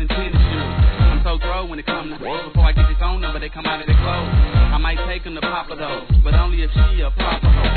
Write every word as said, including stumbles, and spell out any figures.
and tennis shoes. I'm so throw when it comes to hoes. Before I get your phone number, they come out of their clothes. I might take them to Papa though, but only if she a proper hoe.